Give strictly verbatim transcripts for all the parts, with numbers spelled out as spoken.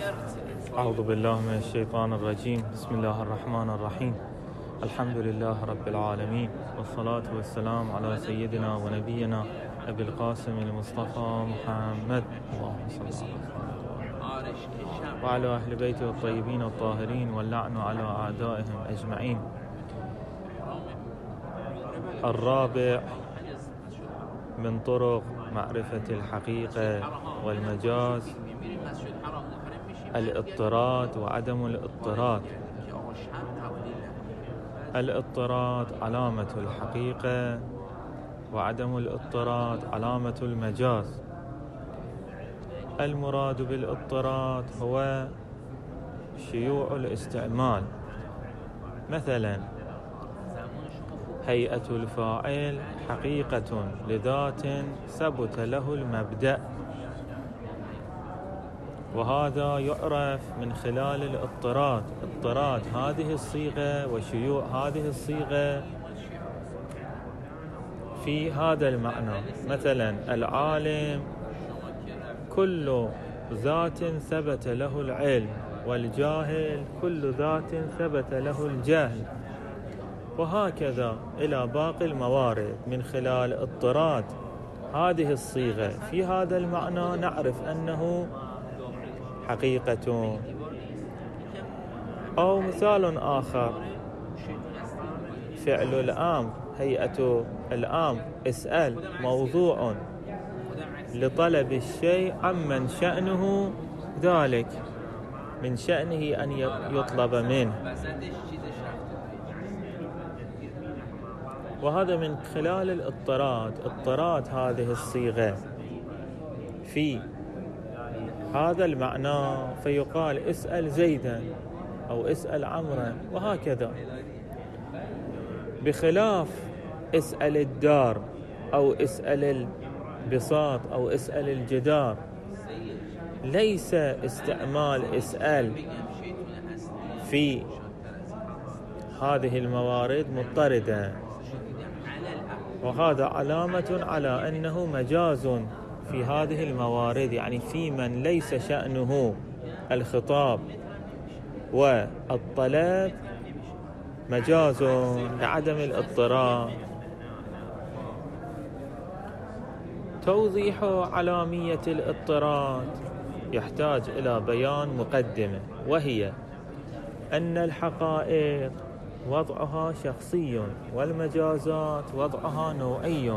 أعوذ بالله من الشيطان الرجيم. بسم الله الرحمن الرحيم. الحمد لله رب العالمين، والصلاة والسلام على سيدنا ونبينا أبي القاسم المصطفى محمد، اللهم صل على محمد وعلى أهل بيته الطيبين الطاهرين، واللعن على أعدائهم أجمعين. الرابع من طرق معرفة الحقيقة والمجاز الاضطراد وعدم الاضطراد. الاضطراد علامة الحقيقة، وعدم الاضطراد علامة المجاز. المراد بالاضطراد هو شيوع الاستعمال، مثلا هيئة الفاعل حقيقة لذات ثبت له المبدأ، وهذا يعرف من خلال الاضطراد. اضطراد هذه الصيغة وشيوع هذه الصيغة في هذا المعنى، مثلا العالم كل ذات ثبت له العلم، والجاهل كل ذات ثبت له الجهل، وهكذا إلى باقي الموارد. من خلال اضطراد هذه الصيغة في هذا المعنى نعرف أنه حقيقة. أو مثال آخر، فعل الأمر، هيئة الأمر اسأل موضوع لطلب الشيء عمن شأنه ذلك، من شأنه أن يطلب منه، وهذا من خلال الاضطراد. اضطراد هذه الصيغة في هذا المعنى، فيقال اسأل زيدا أو اسأل عمرا، وهكذا. بخلاف اسأل الدار أو اسأل البساط أو اسأل الجدار، ليس استعمال اسأل في هذه الموارد مضطردا، وهذا علامة على أنه مجاز في هذه الموارد، يعني في من ليس شأنه الخطاب والطلب، مجاز لعدم الاضطراد. توضيح علامية الاضطراد يحتاج إلى بيان مقدمة، وهي أن الحقائق وضعها شخصي، والمجازات وضعها نوعي.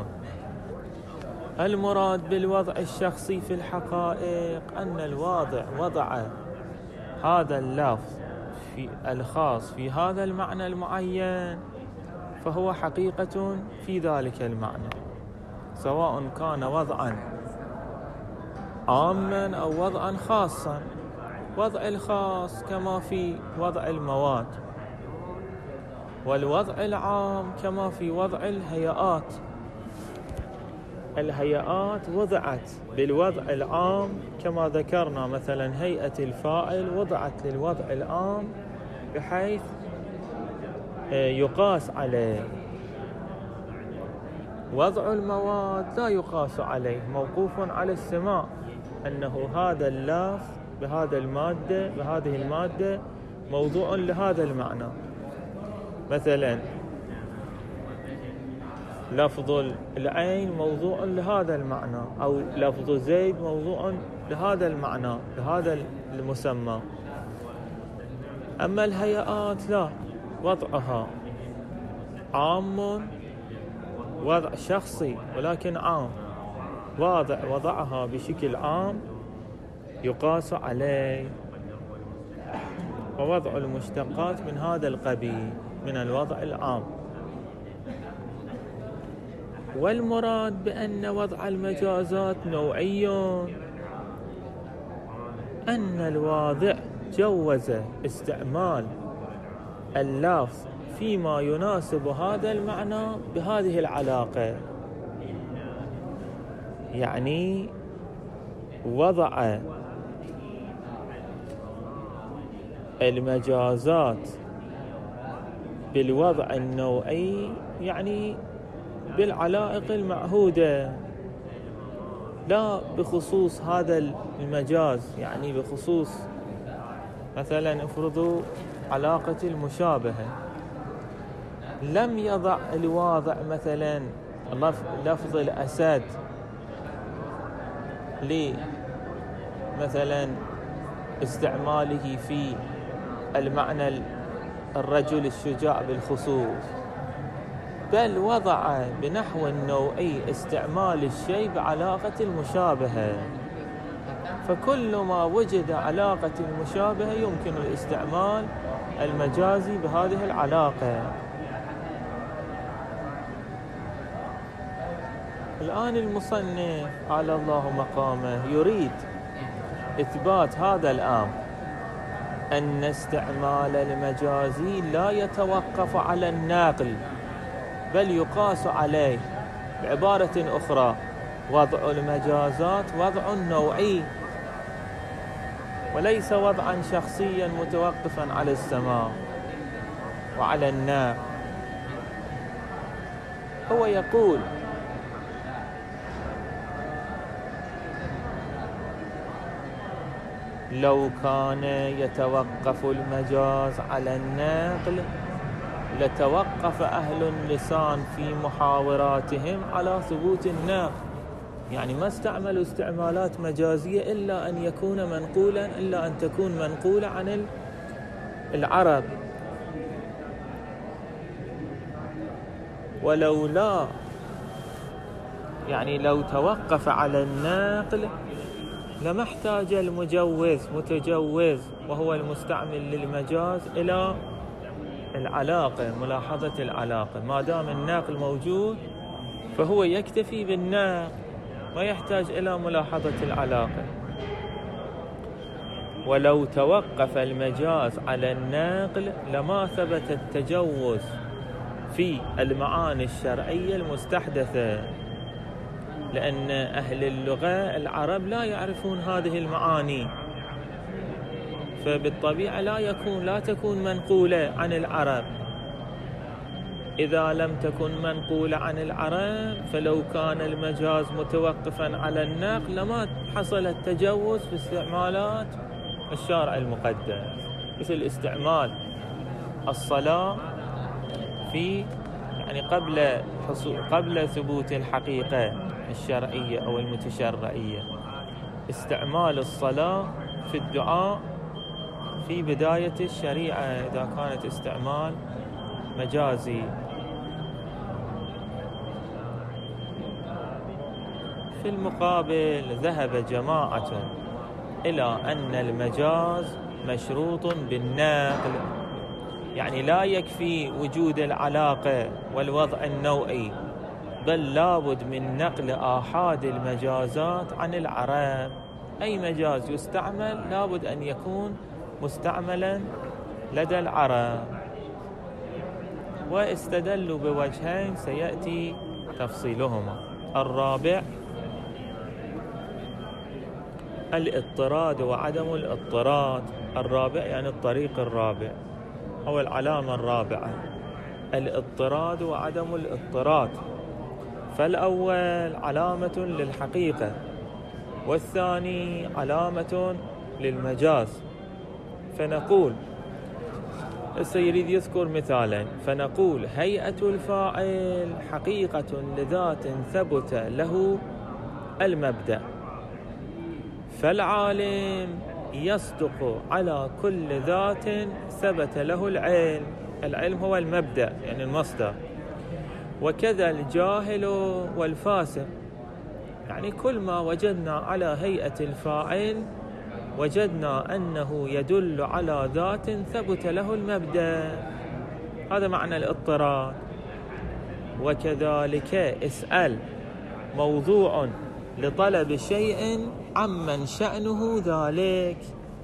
المراد بالوضع الشخصي في الحقائق أن الواضع وضع هذا اللفظ في الخاص في هذا المعنى المعين، فهو حقيقة في ذلك المعنى، سواء كان وضعا عاما أو وضعا خاصا. وضع الخاص كما في وضع المواد، والوضع العام كما في وضع الهيئات. الهيئات وضعت بالوضع العام كما ذكرنا، مثلا هيئة الفاعل وضعت للوضع العام بحيث يقاس عليه. وضع المواد لا يقاس عليه، موقوف على السماع، أنه هذا اللفظ بهذا المادة بهذه المادة موضوع لهذا المعنى. مثلا لفظ العين موضوع لهذا المعنى، أو لفظ زيد موضوع لهذا المعنى لهذا المسمى. أما الهيئات لا، وضعها عام، وضع شخصي ولكن عام، واضع وضعها بشكل عام يقاس عليه. ووضع المشتقات من هذا القبيل من الوضع العام. والمراد بأن وضع المجازات نوعي، أن الواضع جوز استعمال اللفظ فيما يناسب هذا المعنى بهذه العلاقة، يعني وضع المجازات بالوضع النوعي، يعني بالعلائق المعهودة، لا بخصوص هذا المجاز، يعني بخصوص مثلا افرضوا علاقة المشابهة، لم يضع الواضع مثلا لفظ الأسد لمثلا استعماله في المعنى الرجل الشجاع بالخصوص، بل وضع بنحو النوعي استعمال الشيء بعلاقة المشابهة. فكل ما وجد علاقة المشابهة يمكن الاستعمال المجازي بهذه العلاقة. الآن المصنف على الله مقامه يريد إثبات هذا الأمر، أن استعمال المجازي لا يتوقف على الناقل بل يقاس عليه. بعبارة أخرى، وضع المجازات وضع نوعي وليس وضعا شخصيا متوقفا على السماع وعلى الناقل. هو يقول لو كان يتوقف المجاز على النقل لتوقف أهل اللسان في محاوراتهم على ثبوت النقل، يعني ما استعملوا استعمالات مجازية إلا أن يكون منقولا إلا أن تكون منقولة عن العرب. ولولا يعني لو توقف على النقل لما احتاج المجوز متجوز وهو المستعمل للمجاز إلى العلاقة، ملاحظة العلاقة. ما دام الناقل موجود فهو يكتفي بالناقل، ما يحتاج إلى ملاحظة العلاقة. ولو توقف المجاز على الناقل لما ثبت التجوز في المعاني الشرعية المستحدثة، لأن أهل اللغة العرب لا يعرفون هذه المعاني، فبالطبيعة لا يكون لا تكون منقولة عن العرب. إذا لم تكن منقولة عن العرب فلو كان المجاز متوقفا على النقل لما حصل التجوز في استعمالات الشارع المقدس، مثل استعمال الصلاة في يعني قبل حصول قبل ثبوت الحقيقة الشرعية أو المتشرعية، استعمال الصلاة في الدعاء في بداية الشريعة إذا كانت استعمال مجازي. في المقابل ذهب جماعة إلى أن المجاز مشروط بالنقل، يعني لا يكفي وجود العلاقة والوضع النوعي، بل لابد من نقل آحاد المجازات عن العرب. أي مجاز يستعمل لابد أن يكون مستعملا لدى العرب. واستدلوا بوجهين سيأتي تفصيلهما. الرابع الاضطراد وعدم الاضطراد. الرابع يعني الطريق الرابع أو العلامة الرابعة، الاضطراد وعدم الاضطراد. فالأول علامة للحقيقة والثاني علامة للمجاز. فنقول السيريد يذكر مثالا، فنقول هيئة الفاعل حقيقة لذات ثبت له المبدأ، فالعالم يصدق على كل ذات ثبت له العلم. العلم هو المبدأ يعني المصدر. وكذا الجاهل والفاسق، يعني كل ما وجدنا على هيئة الفاعل وجدنا أنه يدل على ذات ثبت له المبدأ، هذا معنى الاضطراد. وكذلك اسأل موضوع لطلب شيء عمن شأنه ذلك،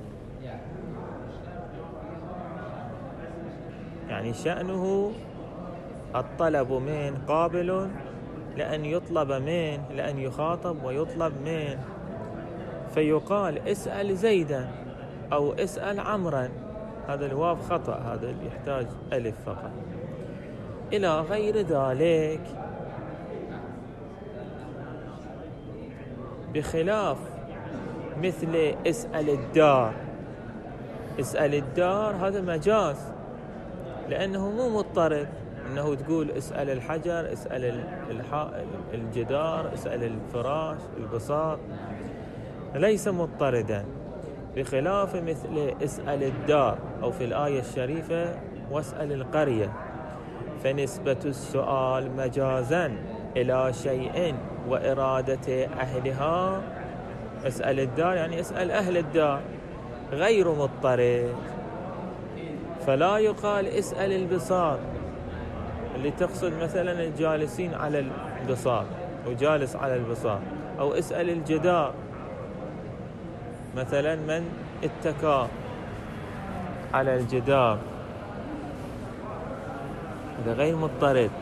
يعني شأنه الطلب من قابل لأن يطلب من لأن يخاطب ويطلب من، فيقال اسأل زيدا أو اسأل عمرا، هذا الواو خطأ، هذا يحتاج ألف فقط، إلى غير ذلك. بخلاف مثل اسأل الدار. اسأل الدار هذا مجاز، لأنه مو مضطرد أنه تقول اسأل الحجر، اسأل الجدار، اسأل الفراش، البساط، ليس مضطردا، بخلاف مثل اسأل الدار أو في الآية الشريفة واسأل القرية، فنسبة السؤال مجازا إلى شيء وإرادة أهلها. اسأل الدار يعني اسأل أهل الدار، غير مضطرد. فلا يقال اسأل البساط اللي تقصد مثلا الجالسين على البساط وجالس على البساط، أو اسأل الجدار مثلا من اتكى على الجدار، هذا غير مضطرد.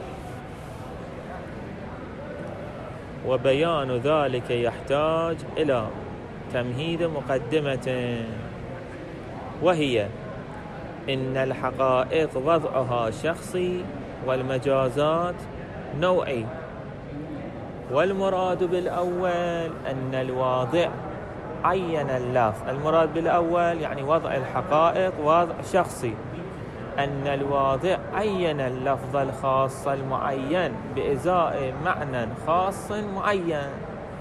وبيان ذلك يحتاج إلى تمهيد مقدمة، وهي إن الحقائق وضعها شخصي والمجازات نوعي، والمراد بالأول أن الواضع عين اللفظ. المراد بالأول يعني وضع الحقائق وضع شخصي، أن الواضع عين اللفظ الخاص المعين بإزاء معنى خاص معين،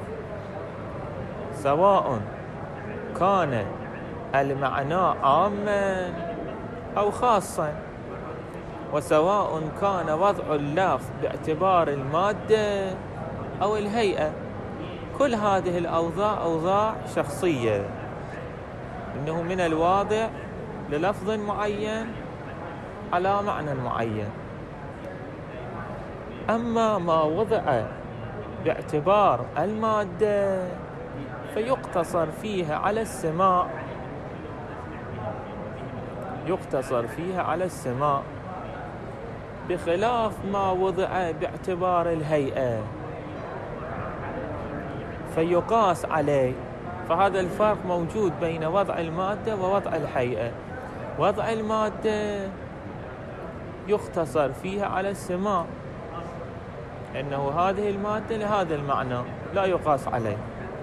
سواء كان المعنى عاما أو خاصا، وسواء كان وضع اللفظ باعتبار المادة أو الهيئة. كل هذه الأوضاع أوضاع شخصية، إنه من الواضع للفظ معين على معنى معين. أما ما وضع باعتبار المادة فيقتصر فيها على السماع، يقتصر فيها على السماع، بخلاف ما وضع باعتبار الهيئة فيقاس عليه. فهذا الفرق موجود بين وضع المادة ووضع الهيئة. وضع المادة يختصر فيها على السماع، إنه هذه المادة لهذا المعنى لا يقاس عليه،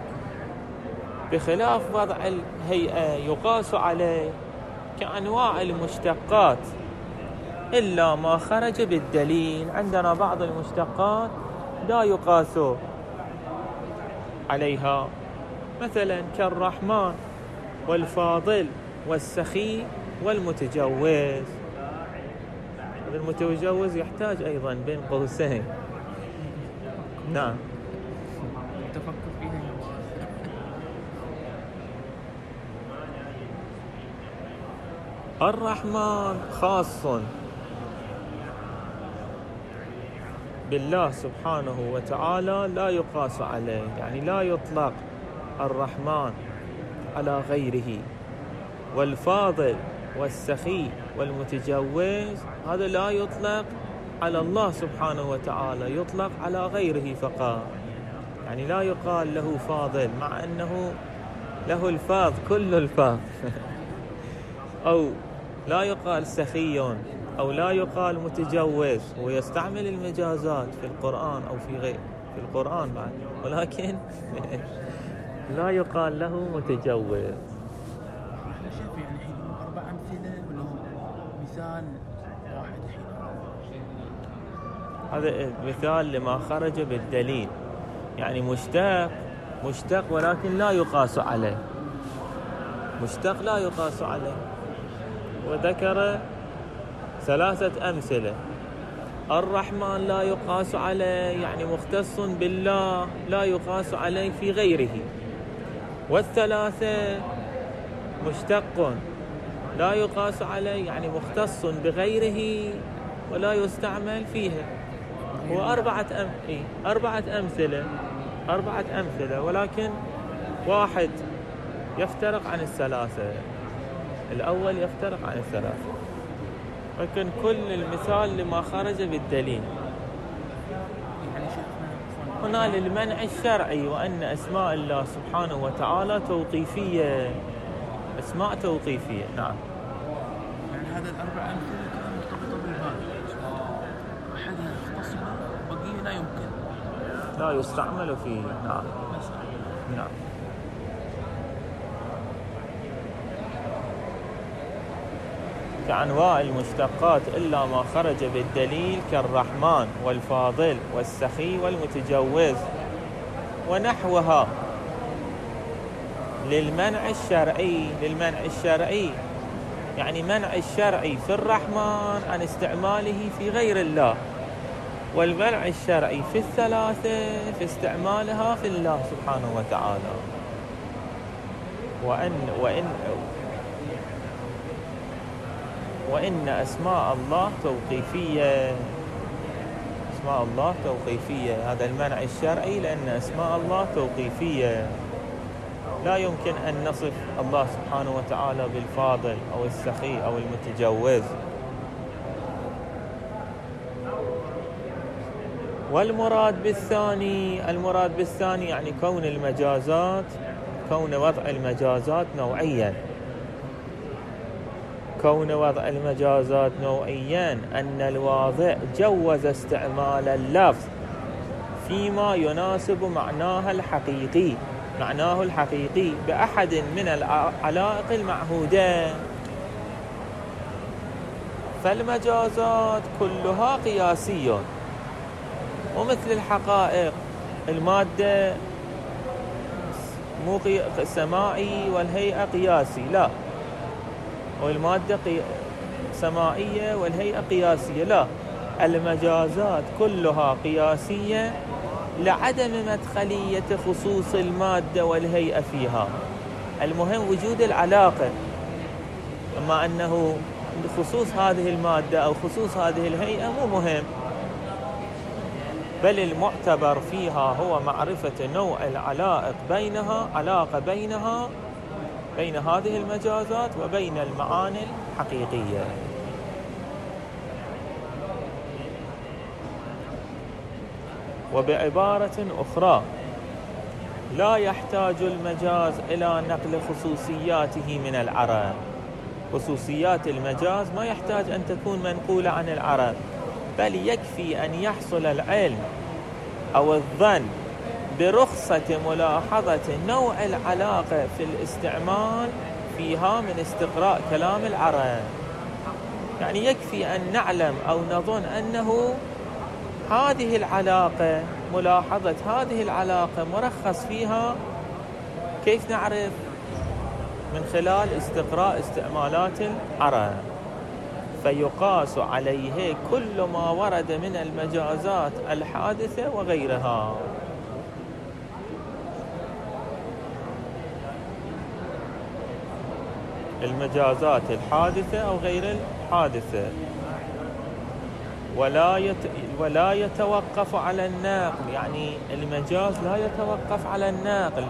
بخلاف وضع الهيئة يقاس عليه كأنواع المشتقات إلا ما خرج بالدليل. عندنا بعض المشتقات لا يقاس عليها، مثلا كالرحمن والفاضل والسخي والمتجوز. المتجوز يحتاج أيضا بين قوسين. نعم. تفكر فيها. الرحمن خاص بالله سبحانه وتعالى لا يقاس عليه، يعني لا يطلق الرحمن على غيره. والفاضل والسخي والمتجوز هذا لا يطلق على الله سبحانه وتعالى، يطلق على غيره فقط. يعني لا يقال له فاضل مع أنه له الفاض كل الفاض أو لا يقال سخي أو لا يقال متجوز. ويستعمل المجازات في القرآن أو في غير في القرآن بعد، ولكن لا يقال له متجوز. احنا شايف يعني الحين أربع أمثلة ولا مثال واحد الحين؟ هذا مثال لما خرج بالدليل، يعني مشتق مشتق ولكن لا يقاس عليه، مشتق لا يقاس عليه. وذكر ثلاثة أمثلة. الرحمن لا يقاس عليه يعني مختص بالله، لا يقاس عليه في غيره. والثلاثة مشتق لا يقاس عليه يعني مختص بغيره ولا يستعمل فيها. وأربعة أم... إيه؟ أربعة أمثلة أربعة أمثلة ولكن واحد يفترق عن الثلاثة، الأول يفترق عن الثلاثة، لكن كل المثال لما خرج بالدليل. هنا للمنع الشرعي، وأن أسماء الله سبحانه وتعالى توقيفية، أسماء توقيفية. نعم. يعني هذا الأربع أمثلة كانت مرتبطة بالباب، أحدها يختص بقية لا يمكن لا يستعمل فيه. نعم. نعم. كأنواع المشتقات إلا ما خرج بالدليل كالرحمن والفاضل والسخي والمتجوز ونحوها للمنع الشرعي. للمنع الشرعي يعني منع الشرعي في الرحمن عن استعماله في غير الله، والمنع الشرعي في الثلاثة في استعمالها في الله سبحانه وتعالى. وأن وإن وإن أسماء الله توقيفية. أسماء الله توقيفية، هذا المنع الشرعي لأن أسماء الله توقيفية. لا يمكن أن نصف الله سبحانه وتعالى بالفاضل أو السخي أو المتجوز. والمراد بالثاني، المراد بالثاني يعني كون المجازات، كون وضع المجازات نوعيا. كون وضع المجازات نوعيا أن الواضع جوز استعمال اللفظ فيما يناسب معناها الحقيقي معناه الحقيقي بأحد من العلائق المعهودة. فالمجازات كلها قياسية، ومثل الحقائق المادة مو سمائي والهيئة قياسي، لا، والمادة قي... سمائية والهيئة قياسية، لا، المجازات كلها قياسية لعدم مدخلية خصوص المادة والهيئة فيها. المهم وجود العلاقة، أما أنه خصوص هذه المادة أو خصوص هذه الهيئة مو مهم، بل المعتبر فيها هو معرفة نوع العلائق بينها، علاقة بينها بين هذه المجازات وبين المعاني الحقيقية. وبعبارة أخرى لا يحتاج المجاز إلى نقل خصوصياته من العرب. خصوصيات المجاز ما يحتاج أن تكون منقولة عن العرب، بل يكفي أن يحصل العلم أو الظن برخصة ملاحظة نوع العلاقة في الاستعمال فيها من استقراء كلام العرب. يعني يكفي أن نعلم أو نظن أنه هذه العلاقة، ملاحظة هذه العلاقة مرخص فيها. كيف نعرف؟ من خلال استقراء استعمالات العرب، فيقاس عليه كل ما ورد من المجازات الحادثة وغيرها. المجازات الحادثة أو غير الحادثة، ولا يت... ولا يتوقف على الناقل. يعني المجاز لا يتوقف على الناقل،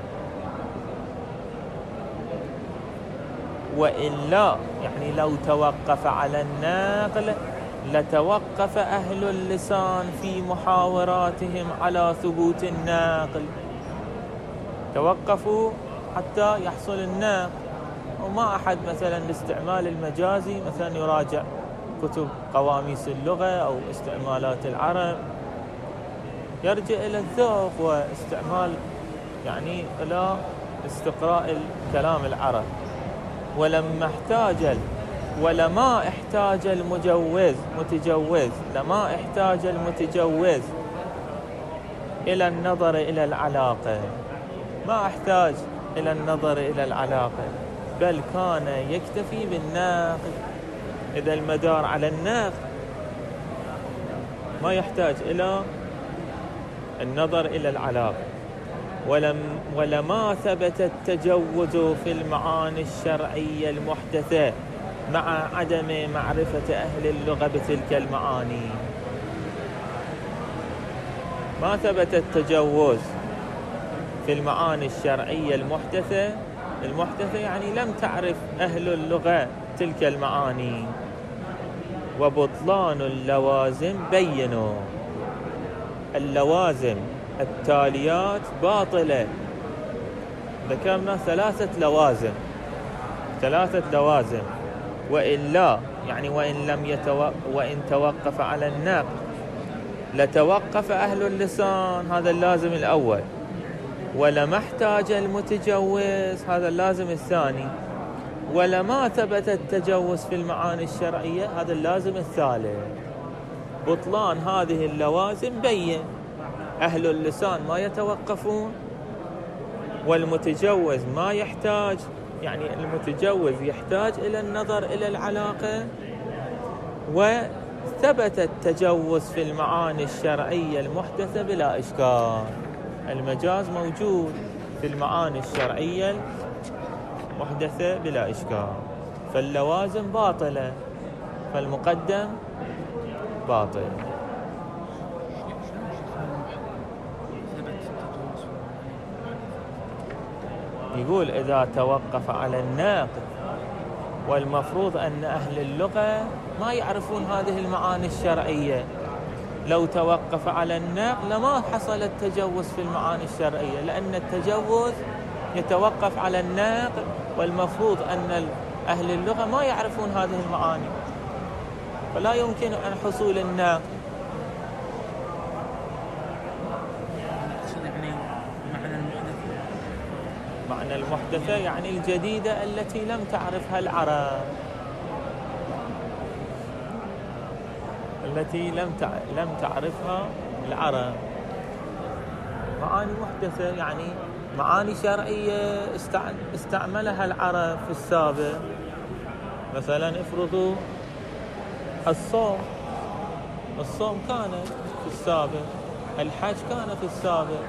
وإلا يعني لو توقف على الناقل لتوقف أهل اللسان في محاوراتهم على ثبوت الناقل. توقفوا حتى يحصل الناقل، وما أحد مثلا لاستعمال المجازي مثلا يراجع كتب قواميس اللغة أو استعمالات العرب، يرجع إلى الذوق واستعمال يعني إلى استقراء الكلام العرب. ولما احتاج ولما احتاج المجوز متجوز لما احتاج المتجوز إلى النظر إلى العلاقة، ما احتاج إلى النظر إلى العلاقة، بل كان يكتفي بالناقل. إذا المدار على الناقل ما يحتاج إلى النظر إلى العلاقة. ولم ولما ثبت التجوز في المعاني الشرعية المحدثة مع عدم معرفة أهل اللغة بتلك المعاني. ما ثبت التجوز في المعاني الشرعية المحدثة المحدثة يعني لم تعرف أهل اللغة تلك المعاني. وبطلان اللوازم بينوا، اللوازم التاليات باطلة. ذكرنا ثلاثة لوازم ثلاثة لوازم وإلا يعني وإن لم يتوقف وإن توقف على النقل لتوقف أهل اللسان، هذا اللازم الأول. ولما احتاج المتجوز، هذا اللازم الثاني. ولما ثبت التجوز في المعاني الشرعية، هذا اللازم الثالث. بطلان هذه اللوازم بين. أهل اللسان ما يتوقفون، والمتجوز ما يحتاج، يعني المتجوز يحتاج إلى النظر إلى العلاقة، وثبت التجوز في المعاني الشرعية المحدثة بلا إشكال. المجاز موجود في المعاني الشرعية المحدثة بلا إشكال، فاللوازم باطلة، فالمقدم باطل. يقول إذا توقف على الناقض، والمفروض أن أهل اللغة ما يعرفون هذه المعاني الشرعية. لو توقف على الناقض لما حصل التجوز في المعاني الشرعية، لأن التجوز يتوقف على الناقض، والمفروض أن أهل اللغة ما يعرفون هذه المعاني، فلا يمكن أن حصول الناقض. معنى المحدثة يعني الجديدة التي لم تعرفها العرب، التي لم لم تعرفها العرب. معاني محدثة يعني معاني شرعية استعملها العرب في السابق. مثلا افرضوا الصوم، الصوم كان في السابق، الحج كان في السابق،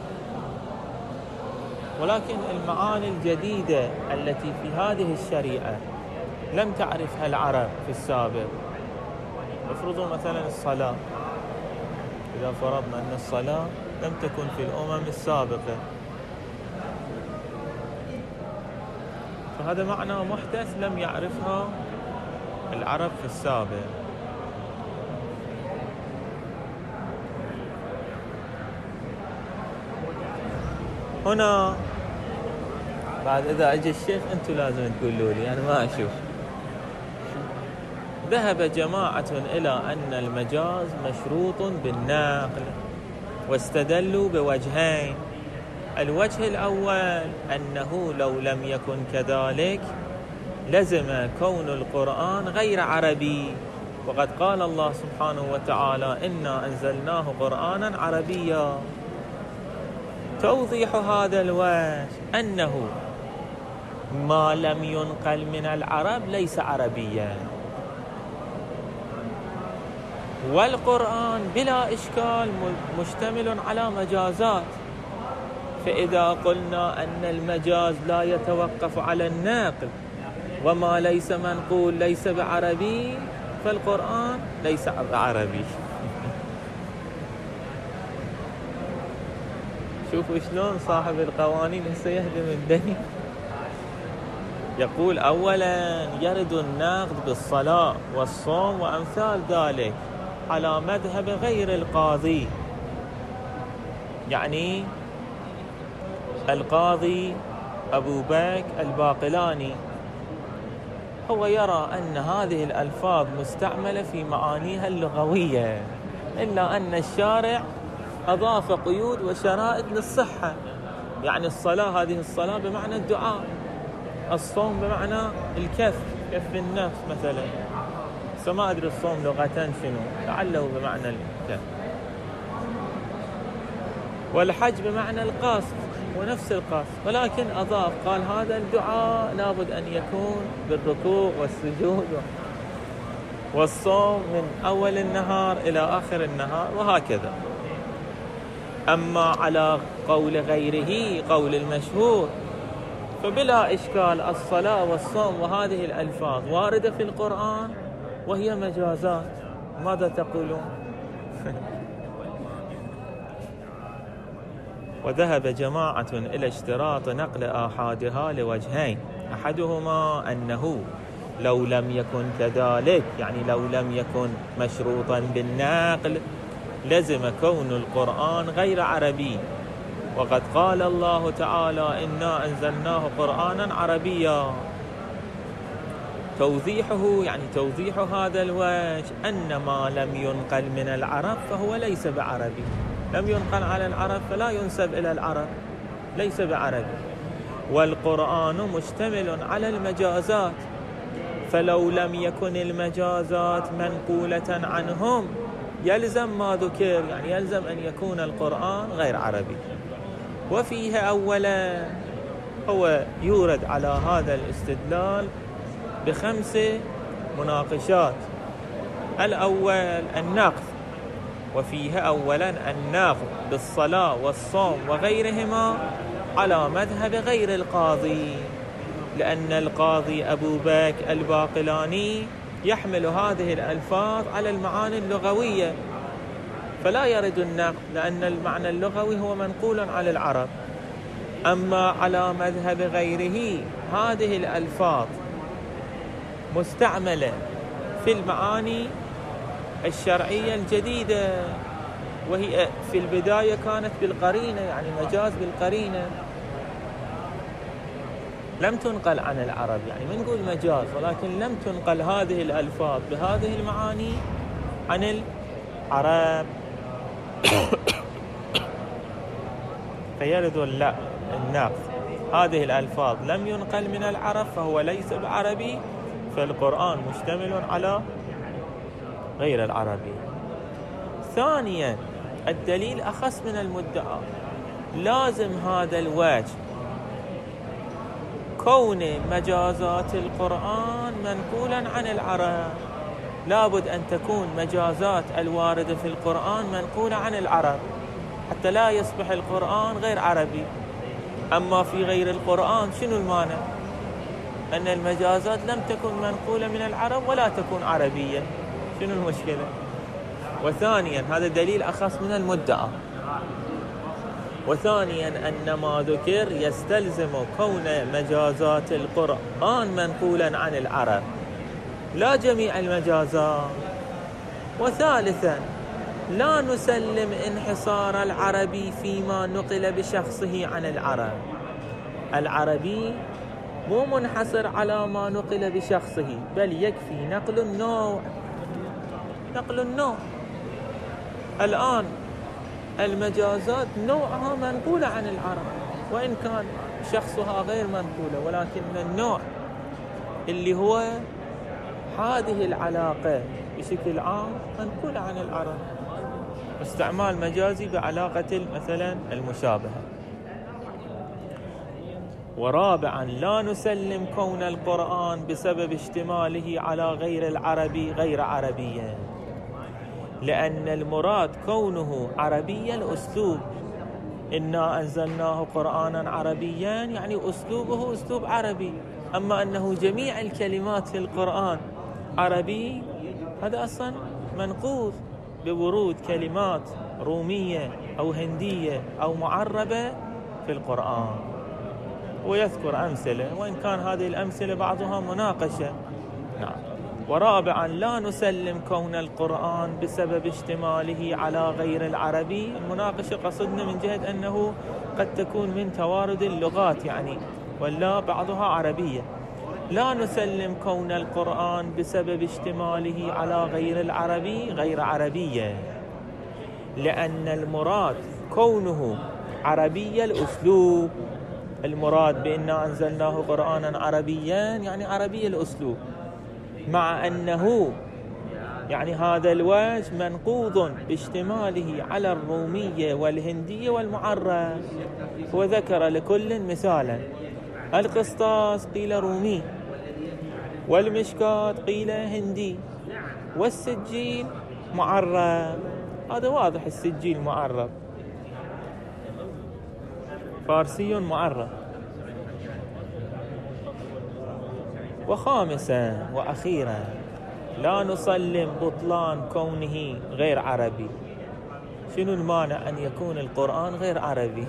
ولكن المعاني الجديدة التي في هذه الشريعة لم تعرفها العرب في السابق. افرضوا مثلا الصلاة، إذا فرضنا أن الصلاة لم تكن في الأمم السابقة، فهذا معنى محدث لم يعرفها العرب في السابق. هنا بعد إذا أجي الشيخ أنتم لازم تقولوا لي، أنا ما أشوف. ذهب جماعة إلى أن المجاز مشروط بالنقل، واستدلوا بوجهين. الوجه الأول أنه لو لم يكن كذلك لزم كون القرآن غير عربي، وقد قال الله سبحانه وتعالى إنا أنزلناه قرآنا عربيا. توضيح هذا الوجه أنه ما لم ينقل من العرب ليس عربيا، والقرآن بلا إشكال مشتمل على مجازات. فإذا قلنا أن المجاز لا يتوقف على النقل، وما ليس منقول ليس بعربي، فالقرآن ليس بعربي. شوفوا شلون صاحب القوانين سيهدم الدنيا. يقول أولا يرد النقد بالصلاة والصوم وأمثال ذلك على مذهب غير القاضي، يعني القاضي أبو بكر الباقلاني هو يرى أن هذه الألفاظ مستعملة في معانيها اللغوية، إلا أن الشارع أضاف قيود وشرائط للصحة. يعني الصلاة هذه الصلاة بمعنى الدعاء، الصوم بمعنى الكف، كف النفس مثلا، فما أدري الصوم لغة شنو، لعله بمعنى الكف. والحج بمعنى القصد ونفس القصد، ولكن أضاف قال هذا الدعاء لابد أن يكون بالركوع والسجود، والصوم من أول النهار إلى آخر النهار، وهكذا. أما على قول غيره، قول المشهور، فبلا إشكال الصلاة والصوم وهذه الألفاظ واردة في القرآن وهي مجازات. ماذا تقولون؟ وذهب جماعة إلى اشتراط نقل آحادها لوجهين. أحدهما أنه لو لم يكن كذلك، يعني لو لم يكن مشروطا بالنقل، لزم كون القرآن غير عربي، وقد قال الله تعالى إنا أنزلناه قرآنا عربيا. توضيحه يعني توضيح هذا الوجه أن ما لم ينقل من العرب فهو ليس بعربي، لم ينقل على العرب فلا ينسب إلى العرب، ليس بعربي. والقرآن مشتمل على المجازات، فلو لم يكن المجازات منقولة عنهم يلزم ما ذكر، يعني يلزم أن يكون القرآن غير عربي. وفيه أولا هو يورد على هذا الاستدلال بخمس مناقشات. الأول النقض، وفيه أولا النقض بالصلاة والصوم وغيرهما على مذهب غير القاضي، لأن القاضي أبو بكر الباقلاني يحمل هذه الألفاظ على المعاني اللغوية، فلا يرد النقض لأن المعنى اللغوي هو منقول على العرب. أما على مذهب غيره هذه الألفاظ مستعملة في المعاني الشرعية الجديدة، وهي في البداية كانت بالقرينة، يعني مجاز بالقرينة، لم تنقل عن العرب، يعني من نقول مجاز ولكن لم تنقل هذه الألفاظ بهذه المعاني عن العرب. فيرد لا النقض، هذه الألفاظ لم ينقل من العرب فهو ليس بعربي، فالقرآن مشتمل على غير العربي. ثانيا الدليل أخص من المدعى، لازم هذا الوجه كون مجازات القرآن منقولا عن العرب، لابد أن تكون مجازات الواردة في القرآن منقولة عن العرب حتى لا يصبح القرآن غير عربي. أما في غير القرآن شنو المانع؟ أن المجازات لم تكن منقولة من العرب ولا تكون عربية، شنو المشكلة؟ وثانيا هذا دليل أخص من المدعى. وثانيا أن ما ذكر يستلزم كون مجازات القرآن منقولا عن العرب لا جميع المجازات. وثالثا لا نسلم انحصار العربي فيما نقل بشخصه عن العرب، العربي مو منحصر على ما نقل بشخصه، بل يكفي نقل النوع، نقل النوع. الآن المجازات نوعها منقولة عن العرب وإن كان شخصها غير منقولة، ولكن النوع اللي هو هذه العلاقة بشكل عام منقولة عن العرب، استعمال مجازي بعلاقة مثلا المشابهة. ورابعا لا نسلم كون القرآن بسبب اشتماله على غير العربي غير عربيا، لأن المراد كونه عربي الأسلوب، إنا أنزلناه قرآنا عربيا يعني أسلوبه أسلوب عربي. أما أنه جميع الكلمات في القرآن عربي هذا أصلا منقوض بورود كلمات رومية أو هندية أو معربة في القرآن. ويذكر أمثلة وإن كان هذه الأمثلة بعضها مناقشة. نعم. ورابعا لا نسلم كون القرآن بسبب اشتماله على غير العربي، المناقشة قصدنا من جهة أنه قد تكون من توارد اللغات يعني ولا بعضها عربية. لا نسلم كون القرآن بسبب اشتماله على غير العربي غير عربية، لأن المراد كونه عربي الأسلوب، المراد بأننا أنزلناه قرآنا عربيا يعني عربي الأسلوب، مع أنه يعني هذا الوجه منقوض باشتماله على الرومية والهندية والمعرب. وذكر لكل مثالا، القسطاس قيل رومي، والمشكات قيل هندي، والسجيل معرب. هذا واضح، السجيل معرب، فارسي معرب. وخامسا وأخيرا لا نسلم بطلان كونه غير عربي. شنو المانع أن يكون القرآن غير عربي؟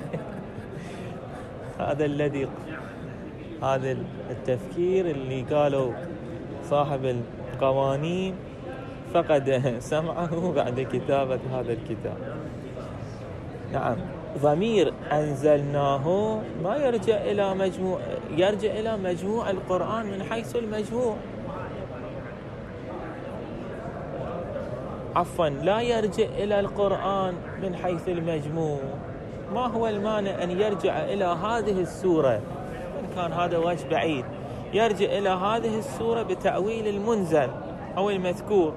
هذا الذي هذا التفكير اللي قالوا صاحب القوانين فقد سمعه بعد كتابة هذا الكتاب. نعم. ضمير أنزلناه ما يرجع إلى مجموع، يرجع إلى مجموع القرآن من حيث المجموع، عفوا لا يرجع إلى القرآن من حيث المجموع. ما هو المانع أن يرجع إلى هذه السورة إن كان هذا وجه بعيد، يرجع إلى هذه السورة بتأويل المنزل أو المذكور.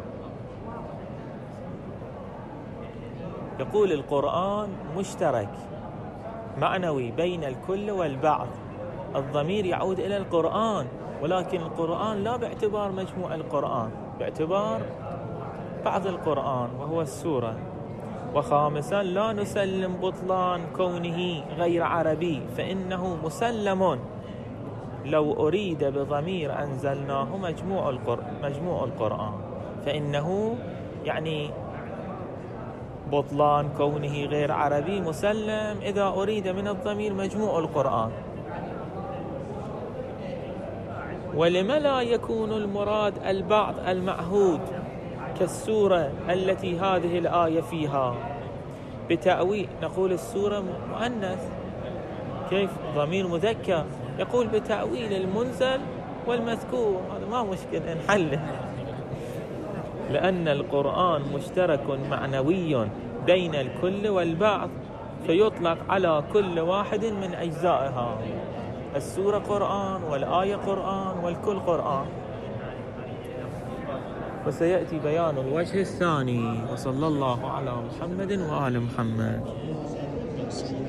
يقول القرآن مشترك معنوي بين الكل والبعض، الضمير يعود إلى القرآن، ولكن القرآن لا باعتبار مجموع القرآن، باعتبار بعض القرآن وهو السورة. وخامسا لا نسلم بطلان كونه غير عربي، فإنه مسلم لو أريد بضمير أنزلناه مجموع القرآن, مجموع القرآن فإنه يعني بطلان كونه غير عربي مسلم إذا أريد من الضمير مجموع القرآن. ولما لا يكون المراد البعض المعهود كالسورة التي هذه الآية فيها بتأويل؟ نقول السورة مؤنث، كيف ضمير مذكر؟ يقول بتأويل المنزل والمذكور، هذا ما مشكلة نحله، لأن القرآن مشترك معنوي بين الكل والبعض، فيطلق على كل واحد من أجزائها. السورة قرآن والآية قرآن والكل قرآن. وسيأتي بيان الوجه الثاني. وصلى الله على محمد وآل محمد.